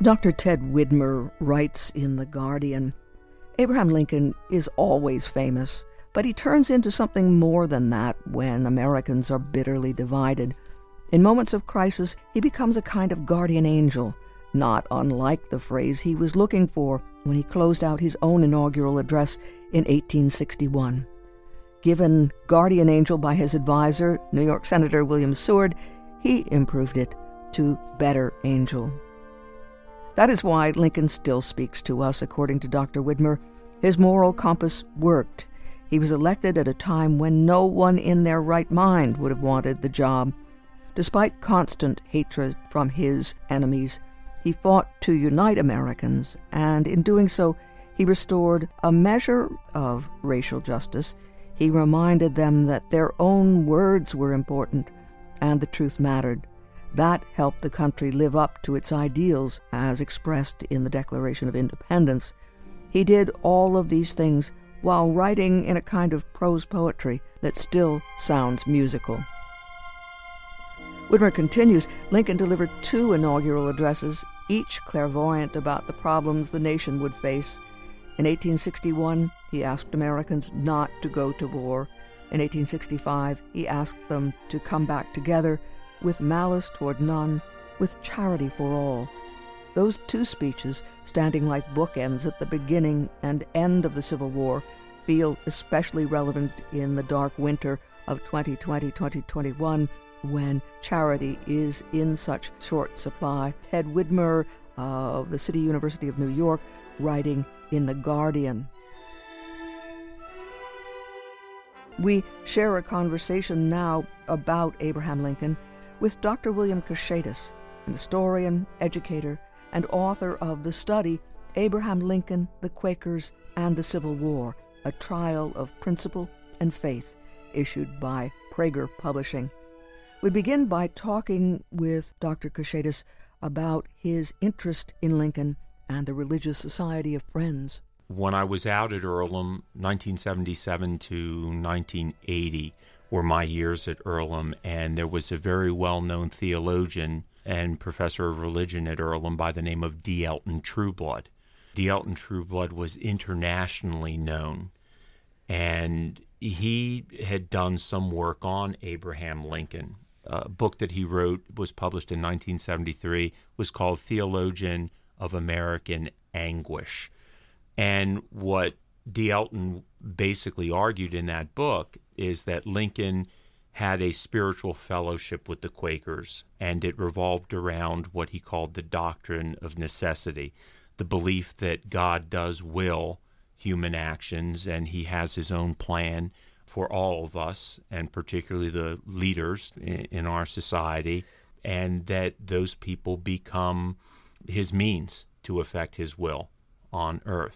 Dr. Ted Widmer writes in The Guardian, Abraham Lincoln is always famous, but he turns into something more than that when Americans are bitterly divided. In moments of crisis, he becomes a kind of guardian angel, not unlike the phrase he was looking for when he closed out his own inaugural address in 1861. Given guardian angel by his advisor, New York Senator William Seward, he improved it to better angel. That is why Lincoln still speaks to us, according to Dr. Widmer. His moral compass worked. He was elected at a time when no one in their right mind would have wanted the job. Despite constant hatred from his enemies, he fought to unite Americans, and in doing so, he restored a measure of racial justice. He reminded them that their own words were important and the truth mattered. That helped the country live up to its ideals as expressed in the Declaration of Independence. He did all of these things while writing in a kind of prose poetry that still sounds musical. Widmer continues, Lincoln delivered 2 inaugural addresses, each clairvoyant about the problems the nation would face. In 1861, he asked Americans not to go to war. In 1865, he asked them to come back together with malice toward none, with charity for all. Those 2 speeches, standing like bookends at the beginning and end of the Civil War, feel especially relevant in the dark winter of 2020-2021, when charity is in such short supply. Ted Widmer of the City University of New York, writing in The Guardian. We share a conversation now about Abraham Lincoln with Dr. William Koschatos, an historian, educator, and author of the study Abraham Lincoln, the Quakers, and the Civil War, a trial of principle and faith, issued by Prager Publishing. We begin by talking with Dr. Koschatos about his interest in Lincoln and the Religious Society of Friends. When I was out at Earlham, 1977 to 1980 were my years at Earlham, and there was a very well-known theologian and professor of religion at Earlham by the name of D. Elton Trueblood. D. Elton Trueblood was internationally known, and he had done some work on Abraham Lincoln. A book that he wrote was published in 1973, was called Theologian of American Anguish. And what D. Elton basically argued in that book is that Lincoln had a spiritual fellowship with the Quakers, and it revolved around what he called the doctrine of necessity, the belief that God does will human actions, and he has his own plan for all of us, and particularly the leaders in our society, and that those people become his means to effect his will on earth.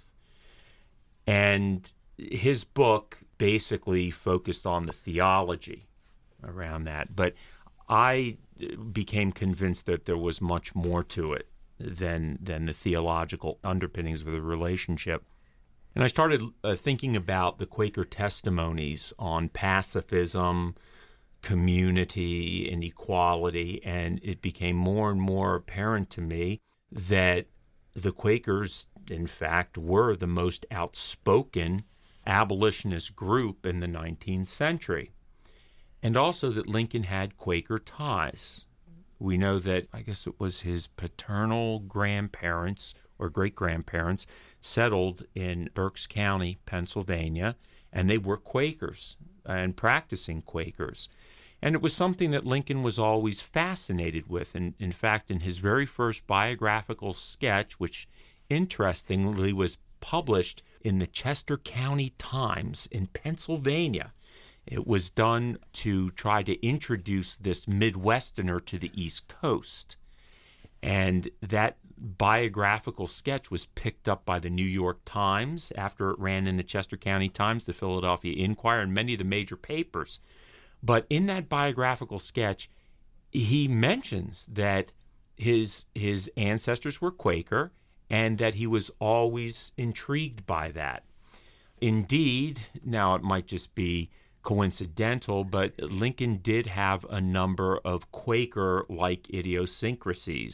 And his book basically focused on the theology around that, but I became convinced that there was much more to it than the theological underpinnings of the relationship. And I started thinking about the Quaker testimonies on pacifism, community, and equality, and it became more and more apparent to me that the Quakers, in fact, were the most outspoken abolitionist group in the 19th century. And also that Lincoln had Quaker ties. We know that, I guess it was his paternal grandparents or great-grandparents settled in Berks County, Pennsylvania, and they were Quakers and practicing Quakers. And it was something that Lincoln was always fascinated with. And in fact, in his very first biographical sketch, which interestingly was published in the Chester County Times in Pennsylvania, it was done to try to introduce this Midwesterner to the East Coast. And that biographical sketch was picked up by the New York Times after it ran in the Chester County Times, the Philadelphia Inquirer, and many of the major papers. But in that biographical sketch, he mentions that his ancestors were Quaker and that he was always intrigued by that. Indeed, now it might just be coincidental, but Lincoln did have a number of Quaker-like idiosyncrasies.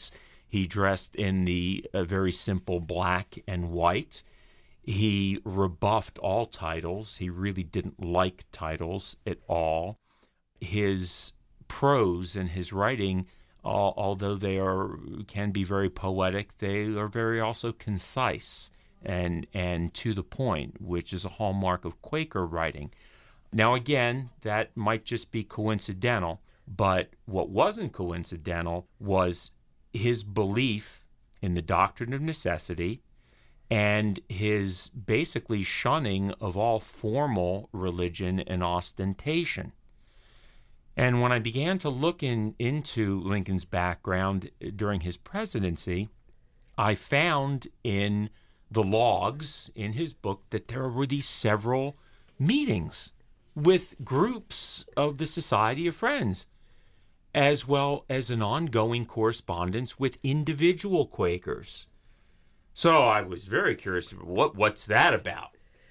He dressed in the very simple black and white. He rebuffed all titles. He really didn't like titles at all. His prose and his writing, although can be very poetic, they are very also concise and to the point, which is a hallmark of Quaker writing. Now, again, that might just be coincidental, but what wasn't coincidental was his belief in the doctrine of necessity and his basically shunning of all formal religion and ostentation. And when I began to look into Lincoln's background during his presidency, I found in the logs in his book that there were these several meetings with groups of the Society of Friends, as well as an ongoing correspondence with individual Quakers. So I was very curious, what's that about?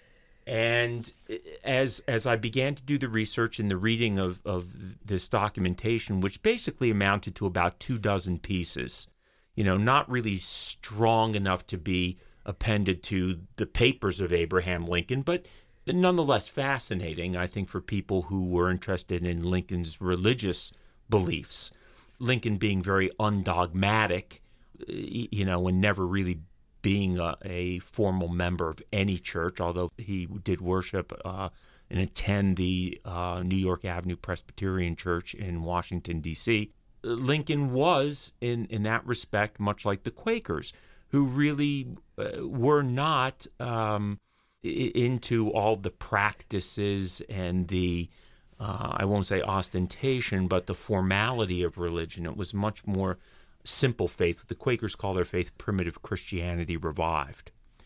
And as I began to do the research and the reading of this documentation, which basically amounted to about 24 pieces, not really strong enough to be appended to the papers of Abraham Lincoln, but nonetheless fascinating, I think, for people who were interested in Lincoln's religious beliefs. Lincoln being very undogmatic, and never really being a formal member of any church, although he did worship and attend the New York Avenue Presbyterian Church in Washington, D.C. Lincoln was, in that respect, much like the Quakers, who really were not into all the practices and the, I won't say ostentation, but the formality of religion. It was much more simple faith. The Quakers call their faith primitive Christianity revived.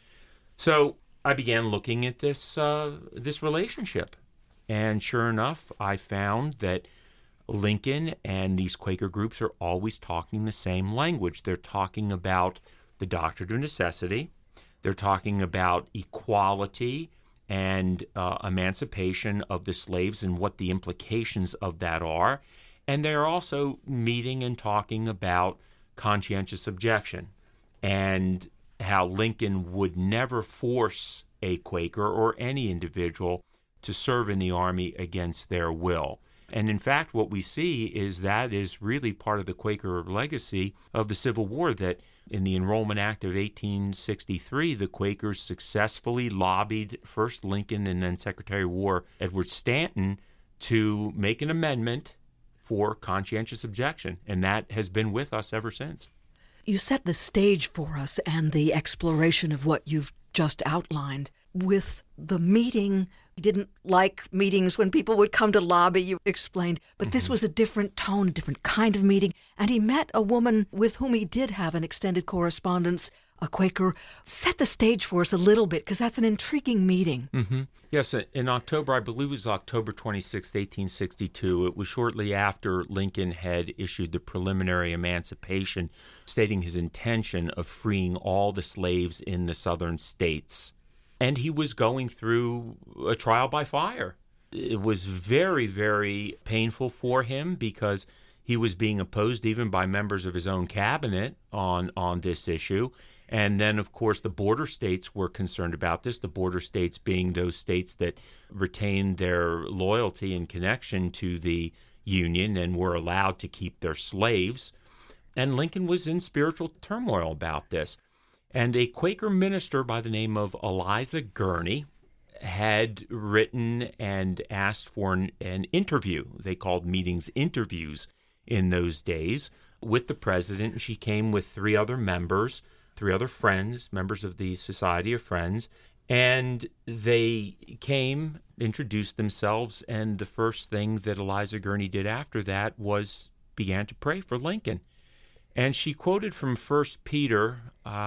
So I began looking at this relationship. And sure enough, I found that Lincoln and these Quaker groups are always talking the same language. They're talking about the doctrine of necessity. They're talking about equality and emancipation of the slaves and what the implications of that are. And they're also meeting and talking about conscientious objection and how Lincoln would never force a Quaker or any individual to serve in the Army against their will. And in fact, what we see is that is really part of the Quaker legacy of the Civil War, that in the Enrollment Act of 1863, the Quakers successfully lobbied first Lincoln and then Secretary of War Edward Stanton to make an amendment for conscientious objection, and that has been with us ever since. You set the stage for us and the exploration of what you've just outlined with the meeting. You didn't like meetings when people would come to lobby, you explained, but this was a different tone, a different kind of meeting, and he met a woman with whom he did have an extended correspondence, a Quaker. Set the stage for us a little bit, because that's an intriguing meeting. Mm-hmm. Yes, in October, I believe it was October 26, 1862, it was shortly after Lincoln had issued the preliminary emancipation, stating his intention of freeing all the slaves in the southern states. And he was going through a trial by fire. It was very, very painful for him because he was being opposed even by members of his own cabinet on this issue. And then, of course, the border states were concerned about this, the border states being those states that retained their loyalty and connection to the Union and were allowed to keep their slaves. And Lincoln was in spiritual turmoil about this. And a Quaker minister by the name of Eliza Gurney had written and asked for an interview. They called meetings interviews in those days with the president. She came with three other friends, members of the Society of Friends. And they came, introduced themselves, and the first thing that Eliza Gurney did after that was began to pray for Lincoln. And she quoted from 1 Peter,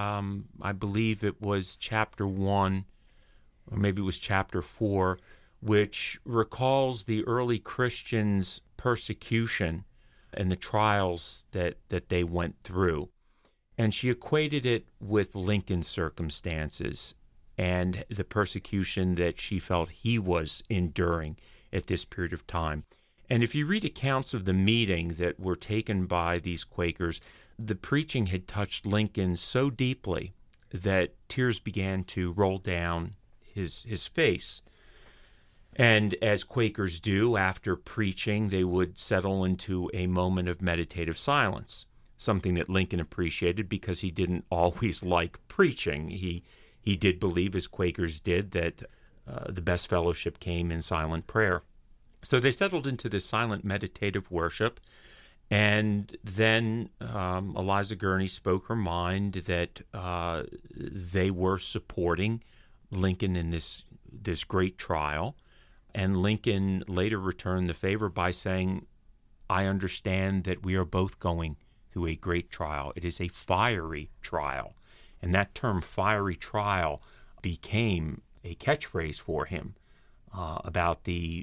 I believe it was chapter 1, or maybe it was chapter 4, which recalls the early Christians' persecution and the trials that they went through. And she equated it with Lincoln's circumstances and the persecution that she felt he was enduring at this period of time. And if you read accounts of the meeting that were taken by these Quakers, the preaching had touched Lincoln so deeply that tears began to roll down his face. And as Quakers do after preaching, they would settle into a moment of meditative silence, something that Lincoln appreciated because he didn't always like preaching. He did believe, as Quakers did, that the best fellowship came in silent prayer. So they settled into this silent meditative worship. And then Eliza Gurney spoke her mind that they were supporting Lincoln in this great trial. And Lincoln later returned the favor by saying, I understand that we are both going through a great trial. It is a fiery trial. And that term, fiery trial, became a catchphrase for him about the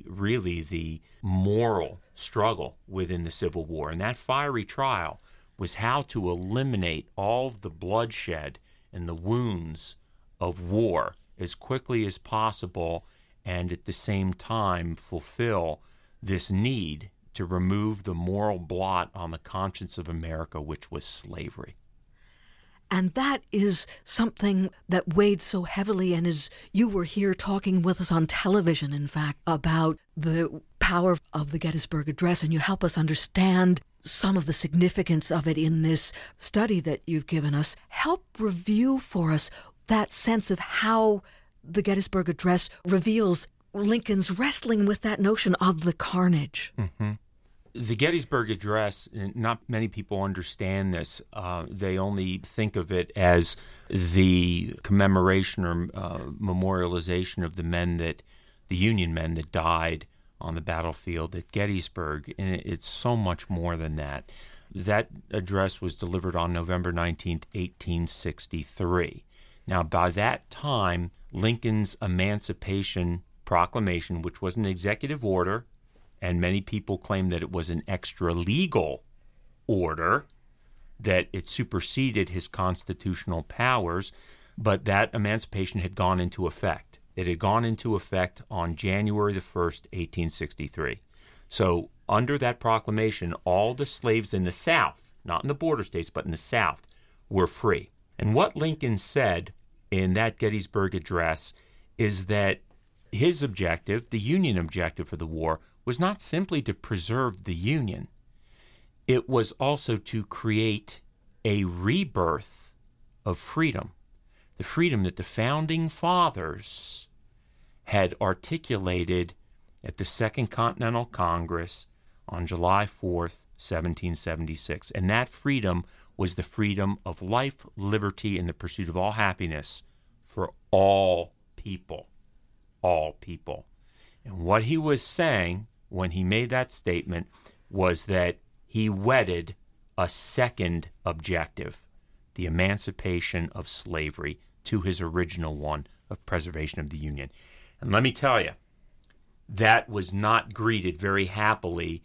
moral struggle within the Civil War. And that fiery trial was how to eliminate all of the bloodshed and the wounds of war as quickly as possible, and at the same time fulfill this need to remove the moral blot on the conscience of America, which was slavery. And that is something that weighed so heavily. And as you were here talking with us on television, in fact, about the power of the Gettysburg Address, and you help us understand some of the significance of it in this study that you've given us, help review for us that sense of how the Gettysburg Address reveals Lincoln's wrestling with that notion of the carnage. Mm-hmm. The Gettysburg Address, not many people understand this. They only think of it as the commemoration or memorialization of the Union men that died on the battlefield at Gettysburg. And it's so much more than that. That address was delivered on November 19th, 1863. Now, by that time, Lincoln's Emancipation Proclamation, which was an executive order, and many people claim that it was an extra-legal order, that it superseded his constitutional powers, but that emancipation had gone into effect. It had gone into effect on January the 1st, 1863. So under that proclamation, all the slaves in the South, not in the border states, but in the South, were free. And what Lincoln said in that Gettysburg Address is that his objective, the Union objective for the war, was not simply to preserve the Union. It was also to create a rebirth of freedom, the freedom that the Founding Fathers had articulated at the Second Continental Congress on July 4th, 1776. And that freedom was the freedom of life, liberty, and the pursuit of all happiness for all people. All people. And what he was saying when he made that statement was that he wedded a second objective, the emancipation of slavery, to his original one of preservation of the Union. And let me tell you, that was not greeted very happily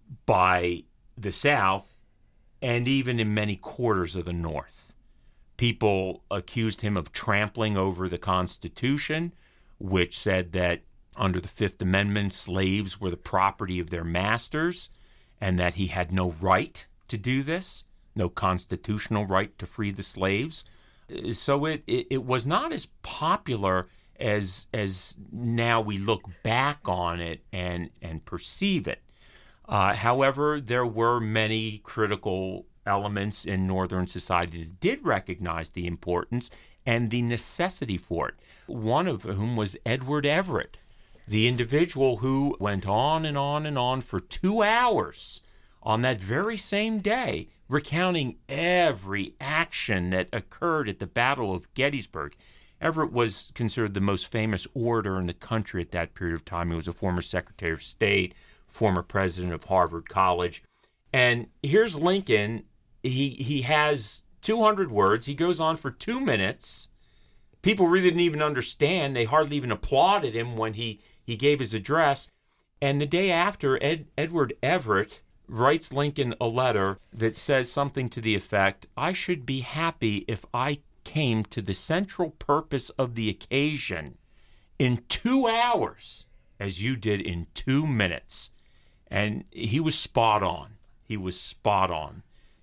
by the South and even in many quarters of the North. People accused him of trampling over the Constitution, which said that under the Fifth Amendment, slaves were the property of their masters, and that he had no right to do this, no constitutional right to free the slaves. So it was not as popular as now we look back on it and perceive it. However, there were many critical elements in Northern society that did recognize the importance and the necessity for it, one of whom was Edward Everett, the individual who went on and on and on for 2 hours on that very same day, recounting every action that occurred at the Battle of Gettysburg. Everett was considered the most famous orator in the country at that period of time. He was a former Secretary of State, former president of Harvard College. And here's Lincoln. He has 200 words. He goes on for 2 minutes. People really didn't even understand. They hardly even applauded him when he gave his address. And the day after, Edward Everett writes Lincoln a letter that says something to the effect, I should be happy if I came to the central purpose of the occasion in 2 hours, as you did in 2 minutes. And he was spot on. He was spot on.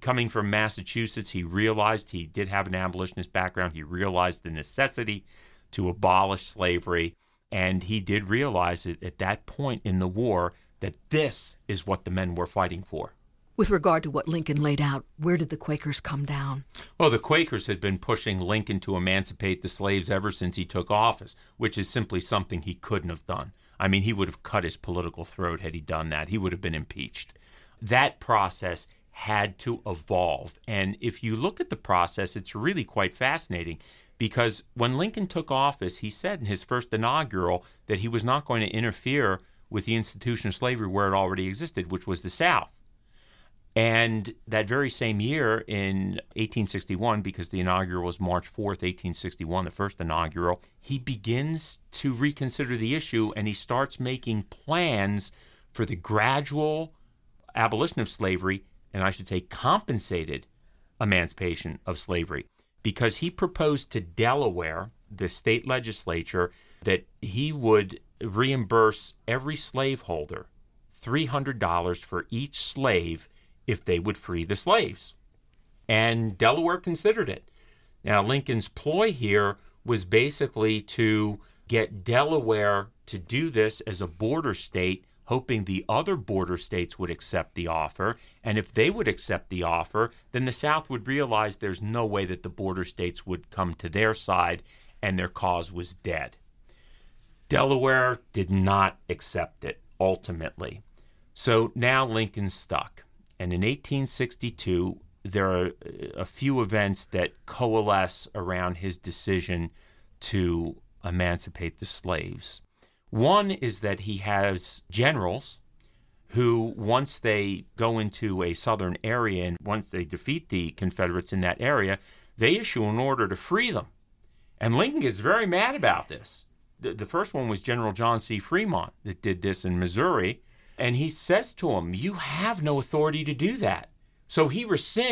Coming from Massachusetts, he realized he did have an abolitionist background. He realized the necessity to abolish slavery. And he did realize it at that point in the war that this is what the men were fighting for. With regard to what Lincoln laid out, where did the Quakers come down? Well, the Quakers had been pushing Lincoln to emancipate the slaves ever since he took office, which is simply something he couldn't have done. I mean, he would have cut his political throat had he done that. He would have been impeached. That process had to evolve. And if you look at the process, it's really quite fascinating, because when Lincoln took office, he said in his first inaugural that he was not going to interfere with the institution of slavery where it already existed, which was the South. And that very same year in 1861, because the inaugural was March 4th, 1861, the first inaugural, he begins to reconsider the issue, and he starts making plans for the gradual abolition of slavery, and I should say compensated emancipation of slavery, because he proposed to Delaware, the state legislature, that he would reimburse every slaveholder $300 for each slave if they would free the slaves. And Delaware considered it. Now, Lincoln's ploy here was basically to get Delaware to do this as a border state, hoping the other border states would accept the offer. And if they would accept the offer, then the South would realize there's no way that the border states would come to their side, and their cause was dead. Delaware did not accept it, ultimately. So now Lincoln's stuck. And in 1862, there are a few events that coalesce around his decision to emancipate the slaves. One is that he has generals who, once they go into a southern area and once they defeat the Confederates in that area, they issue an order to free them. And Lincoln gets very mad about this. The first one was General John C. Fremont that did this in Missouri. And he says to him, you have no authority to do that. So Lincoln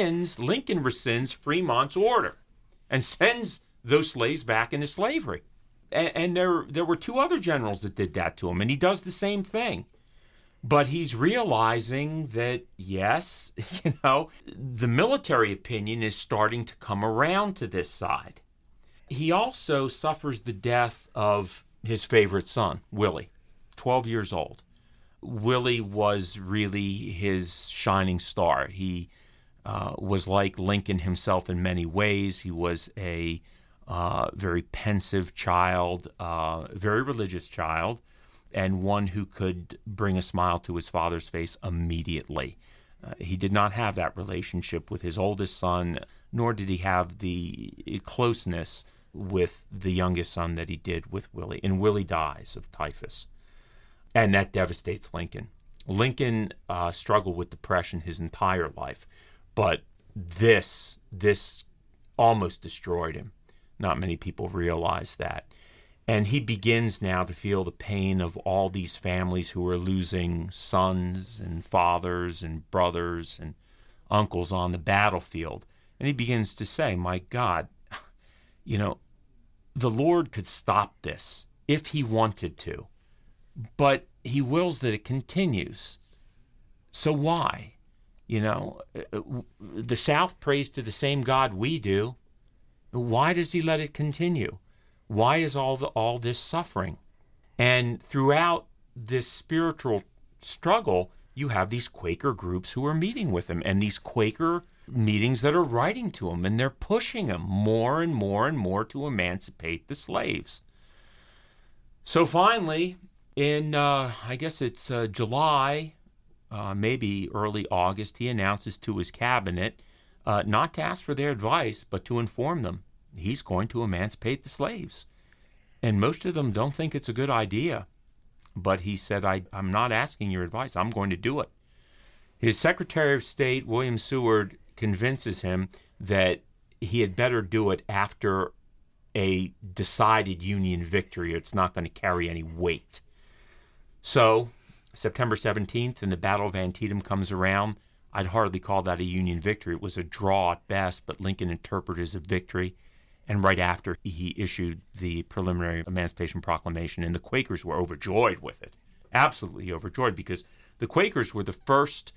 rescinds Fremont's order and sends those slaves back into slavery. And there were two other generals that did that to him, and he does the same thing. But he's realizing that, yes, the military opinion is starting to come around to this side. He also suffers the death of his favorite son, Willie, 12 years old. Willie was really his shining star. He was like Lincoln himself in many ways. He was a very pensive child, very religious child, and one who could bring a smile to his father's face immediately. He did not have that relationship with his oldest son, nor did he have the closeness with the youngest son that he did with Willie. And Willie dies of typhus. And that devastates Lincoln. Lincoln struggled with depression his entire life, but this almost destroyed him. Not many people realize that. And he begins now to feel the pain of all these families who are losing sons and fathers and brothers and uncles on the battlefield. And he begins to say, my God, the Lord could stop this if he wanted to. But he wills that it continues. So why? The South prays to the same God we do. Why does he let it continue? Why is all this suffering? And throughout this spiritual struggle, you have these Quaker groups who are meeting with him, and these Quaker meetings that are writing to him, and they're pushing him more and more and more to emancipate the slaves. So finally, in, I guess it's July, maybe early August, he announces to his cabinet, not to ask for their advice, but to inform them he's going to emancipate the slaves. And most of them don't think it's a good idea. But he said, I'm not asking your advice. I'm going to do it. His Secretary of State, William Seward, convinces him that he had better do it after a decided Union victory. It's not going to carry any weight. So, September 17th, and the Battle of Antietam comes around. I'd hardly call that a Union victory. It was a draw at best, but Lincoln interpreted it as a victory. And right after, he issued the preliminary Emancipation Proclamation, and the Quakers were overjoyed with it. Absolutely overjoyed, because the Quakers were the first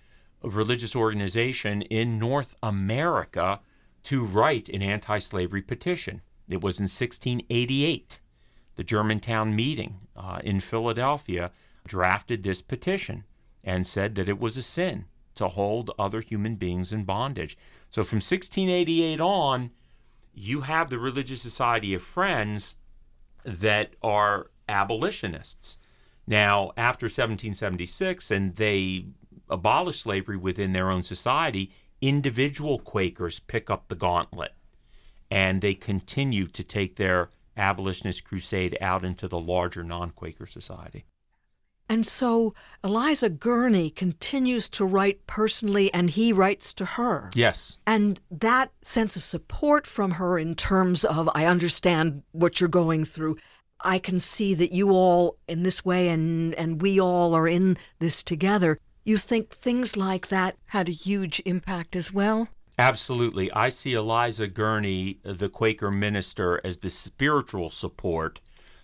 religious organization in North America to write an anti-slavery petition. It was in 1688. The Germantown meeting in Philadelphia drafted this petition and said that it was a sin to hold other human beings in bondage. So from 1688 on, you have the Religious Society of Friends that are abolitionists. Now, after 1776, and they abolish slavery within their own society, individual Quakers pick up the gauntlet, and they continue to take their abolitionist crusade out into the larger non-Quaker society. And so Eliza Gurney continues to write personally, and he writes to her. Yes. And that sense of support from her in terms of, I understand what you're going through. I can see that you all in this way, and we all are in this together. You think things like that had a huge impact as well? Absolutely. I see Eliza Gurney, the Quaker minister, as the spiritual support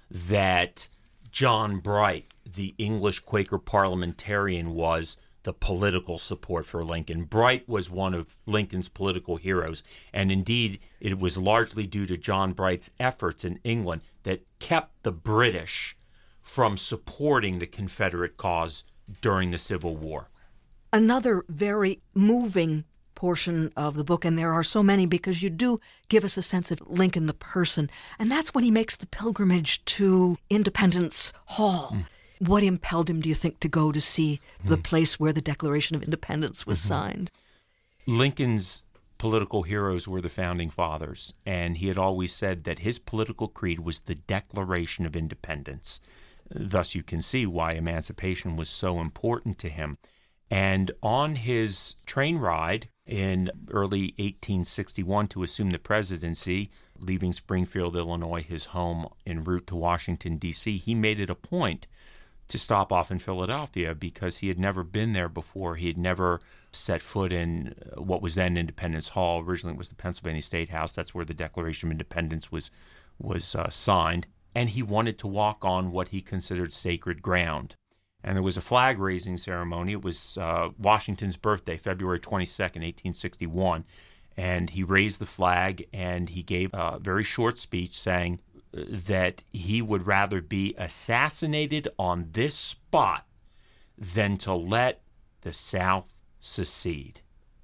that John Bright, the English Quaker parliamentarian, was the political support for Lincoln. Bright was one of Lincoln's political heroes, and indeed it was largely due to John Bright's efforts in England that kept the British from supporting the Confederate cause during the Civil War. Another very moving portion of the book, and there are so many because you do give us a sense of Lincoln the person, and that's when he makes the pilgrimage to Independence Hall. What impelled him, do you think, to go to see the place where the Declaration of Independence was signed? Lincoln's political heroes were the Founding Fathers, and he had always said that his political creed was the Declaration of Independence. Thus, you can see why emancipation was so important to him. And on his train ride in early 1861 to assume the presidency, leaving Springfield, Illinois, his home en route to Washington, D.C., he made it a point to stop off in Philadelphia because he had never been there before. He had never set foot in what was then Independence Hall. Originally, it was the Pennsylvania State House. That's where the Declaration of Independence was signed. And he wanted to walk on what he considered sacred ground. And there was a flag-raising ceremony. It was Washington's birthday, February 22nd, 1861. And he raised the flag, and he gave a very short speech saying that he would rather be assassinated on this spot than to let the South secede.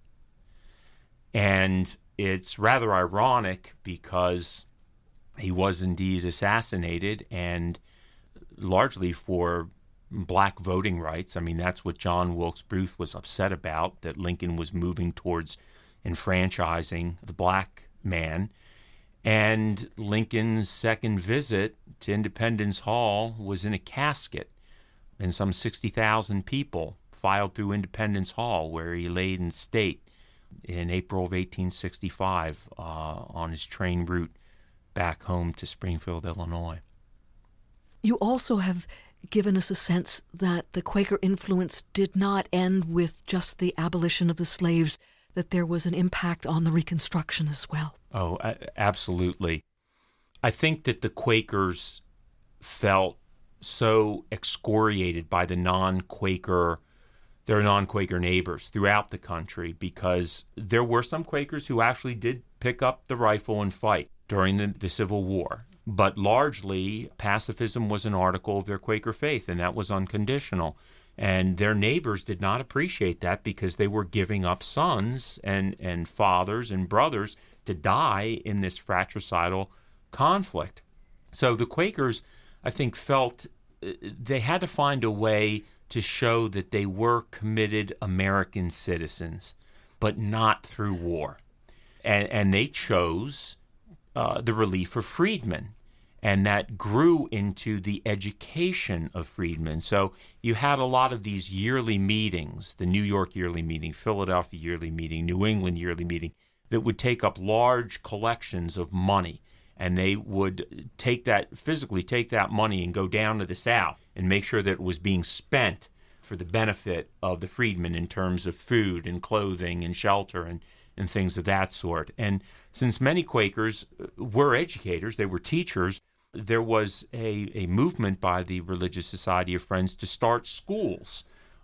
And it's rather ironic because he was indeed assassinated, and largely for black voting rights. I mean, that's what John Wilkes Booth was upset about, that Lincoln was moving towards enfranchising the black man. And Lincoln's second visit to Independence Hall was in a casket, and some 60,000 people filed through Independence Hall, where he laid in state in April of 1865 on his train route back home to Springfield, Illinois. You also have given us a sense that the Quaker influence did not end with just the abolition of the slaves, that there was an impact on the Reconstruction as well. Oh, absolutely. I think that the Quakers felt so excoriated by their non-Quaker neighbors throughout the country, because there were some Quakers who actually did pick up the rifle and fight during the Civil War. But largely, pacifism was an article of their Quaker faith, and that was unconditional. And their neighbors did not appreciate that because they were giving up sons and fathers and brothers to die in this fratricidal conflict. So the Quakers, I think, felt they had to find a way to show that they were committed American citizens, but not through war. And they chose the relief of freedmen. And that grew into the education of freedmen. So you had a lot of these yearly meetings, the New York yearly meeting, Philadelphia yearly meeting, New England yearly meeting, that would take up large collections of money. And they would physically take that money and go down to the South and make sure that it was being spent for the benefit of the freedmen in terms of food and clothing and shelter and things of that sort. And since many Quakers were educators, they were teachers, there was a movement by the Religious Society of Friends to start schools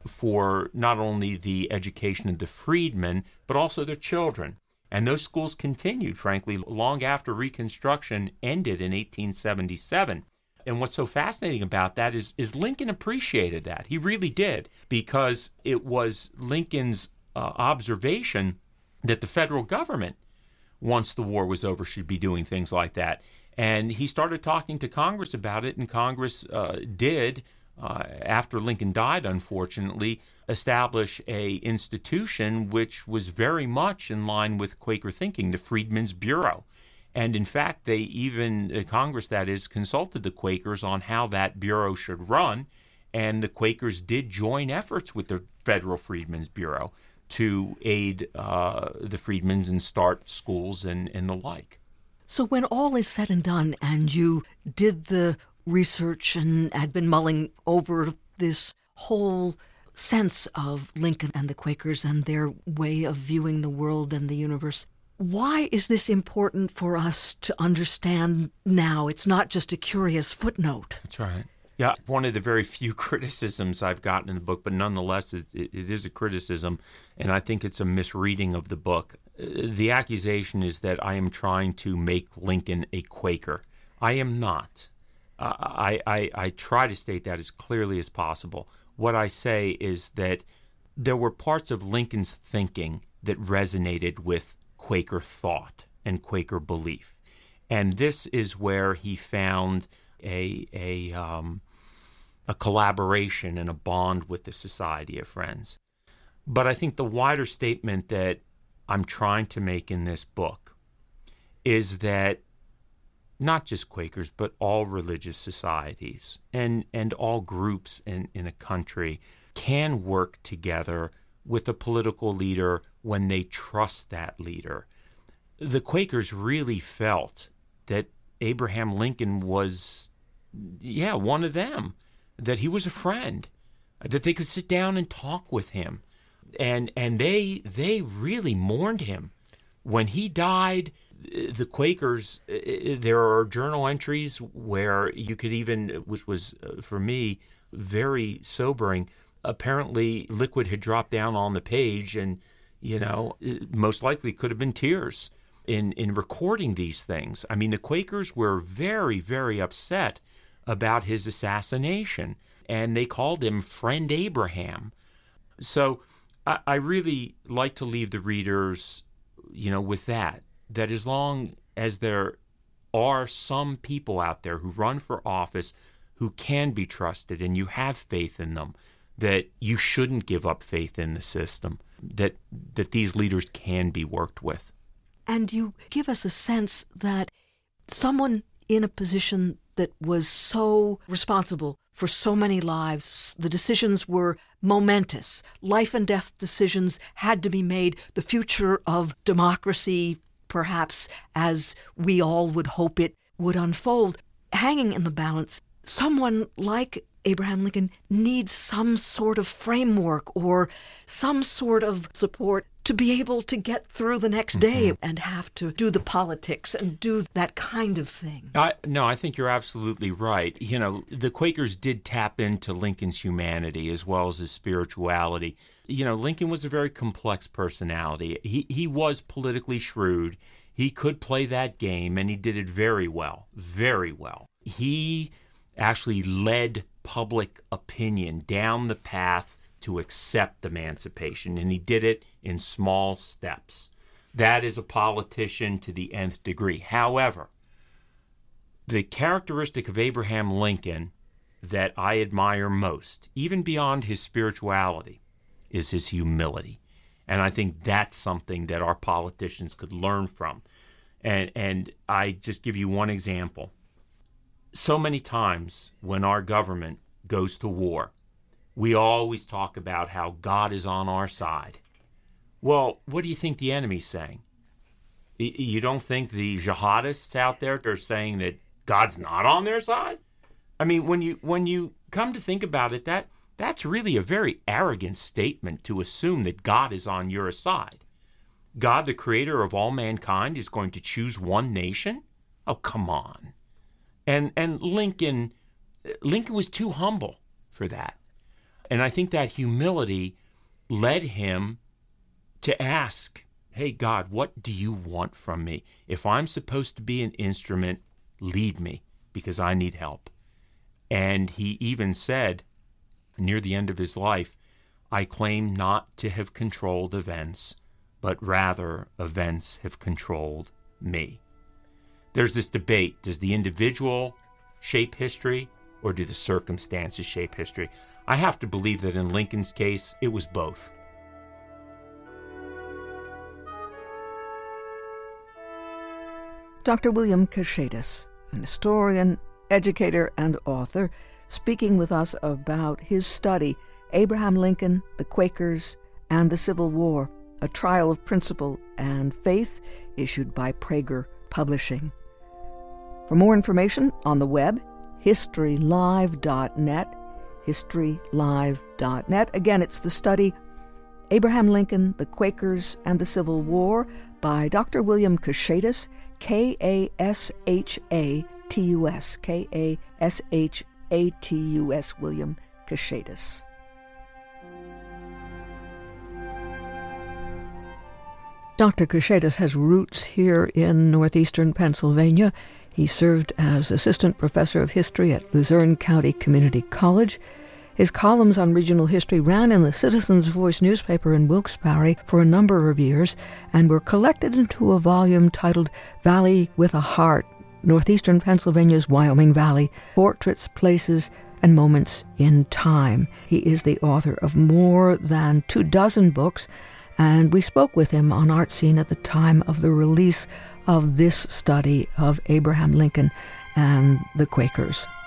for not only the education of the freedmen, but also their children. And those schools continued, frankly, long after Reconstruction ended in 1877. And what's so fascinating about that is Lincoln appreciated that. He really did, because it was Lincoln's observation that the federal government, once the war was over, should be doing things like that. And he started talking to Congress about it, and Congress did, after Lincoln died, unfortunately, establish a institution which was very much in line with Quaker thinking, the Freedmen's Bureau. And in fact, they even, Congress that is, consulted the Quakers on how that bureau should run, and the Quakers did join efforts with the Federal Freedmen's Bureau to aid the freedmen and start schools and the like. So when all is said and done, and you did the research and had been mulling over this whole sense of Lincoln and the Quakers and their way of viewing the world and the universe, why is this important for us to understand now? It's not just a curious footnote. That's right. Yeah, one of the very few criticisms I've gotten in the book, but nonetheless it is a criticism, and I think it's a misreading of the book. The accusation is that I am trying to make Lincoln a Quaker. I am not. I try to state that as clearly as possible. What I say is that there were parts of Lincoln's thinking that resonated with Quaker thought and Quaker belief. And this is where he found a collaboration and a bond with the Society of Friends. But I think the wider statement that I'm trying to make in this book is that not just Quakers, but all religious societies and all groups in a country can work together with a political leader when they trust that leader. The Quakers really felt that Abraham Lincoln was, one of them, that he was a friend, that they could sit down and talk with him. And they really mourned him. When he died, the Quakers, there are journal entries where you could even, which was for me very sobering, apparently liquid had dropped down on the page, and it most likely could have been tears in recording these things. I mean, the Quakers were very, very upset about his assassination, and they called him Friend Abraham. So I really like to leave the readers, with that as long as there are some people out there who run for office who can be trusted and you have faith in them, that you shouldn't give up faith in the system, that these leaders can be worked with. And you give us a sense that someone in a position that was so responsible for so many lives, the decisions were momentous. Life and death decisions had to be made. The future of democracy, perhaps as we all would hope it would unfold, hanging in the balance. Someone like Abraham Lincoln needs some sort of framework or some sort of support to be able to get through the next day and have to do the politics and do that kind of thing. I think you're absolutely right. The Quakers did tap into Lincoln's humanity as well as his spirituality. Lincoln was a very complex personality. He was politically shrewd. He could play that game, and he did it very well, very well. He actually led public opinion down the path to accept emancipation, and he did it in small steps. That is a politician to the nth degree. However, the characteristic of Abraham Lincoln that I admire most, even beyond his spirituality, is his humility. And I think that's something that our politicians could learn from. And I just give you one example. So many times when our government goes to war, we always talk about how God is on our side. Well, what do you think the enemy's saying? You don't think the jihadists out there are saying that God's not on their side? I mean, when you come to think about it, that's really a very arrogant statement to assume that God is on your side. God, the creator of all mankind, is going to choose one nation? Oh, come on. And Lincoln was too humble for that. And I think that humility led him to ask, hey, God, what do you want from me? If I'm supposed to be an instrument, lead me, because I need help. And he even said, near the end of his life, I claim not to have controlled events, but rather events have controlled me. There's this debate. Does the individual shape history, or do the circumstances shape history? I have to believe that in Lincoln's case, it was both. Dr. William Kashaitis, an historian, educator, and author, speaking with us about his study, Abraham Lincoln, the Quakers, and the Civil War, a trial of principle and faith, issued by Prager Publishing. For more information on the web, historylive.net, historylive.net. Again, it's the study Abraham Lincoln, the Quakers, and the Civil War by Dr. William Kashaitis, Kashatus, Kashatus, William Kashaitis. Dr. Kashaitis has roots here in northeastern Pennsylvania. He served as assistant professor of history at Luzerne County Community College. His columns on regional history ran in the Citizens' Voice newspaper in Wilkes-Barre for a number of years and were collected into a volume titled Valley with a Heart, Northeastern Pennsylvania's Wyoming Valley, Portraits, Places, and Moments in Time. He is the author of more than 24 books, and we spoke with him on Art Scene at the time of the release of this study of Abraham Lincoln and the Quakers.